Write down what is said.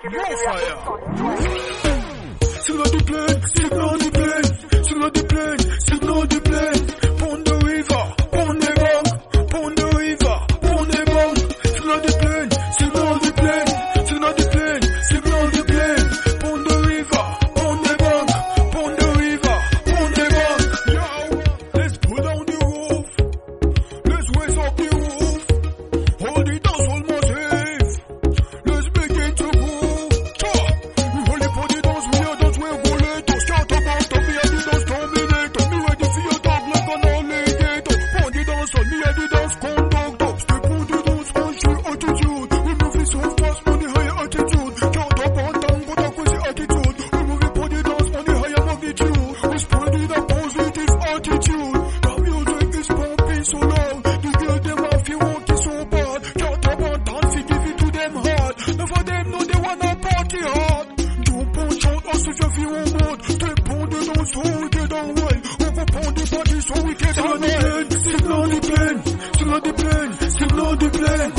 Sur the plane, signal the plane, sur the plane, signal the plane, pon the river, pon the bank, pon the river, pon the bank, signal the plane, signal the plane, signal the plane, signal the plane, pon the river, pon the bank, pon the river, pon the bank. Yo, let's pull down the roof, let's raise up the roof, hold it down, hold my safe, let's begin to move. We hold it for the dance, we are dance, we're going to start about to be a the dance combinator. Me ready for your dog like an alligator. Pon the dance on me, a the dance conductor. Step on the dance, country attitude. We move it so fast, on the higher altitude. Count up on tongue, but up with the attitude. We move it for the dance, on the higher magnitude. We spread it a positive attitude. The music is pumping so loud. The girl them off, you want it so bad. Count up on tongue, we give it to them hard. None of them know they wanna party hard. Jump on, shout, us if you feel on board. Step on the dance, so we get on well. Hook up on the party, so we get on well. Signal the plane, signal the plane, signal the plane.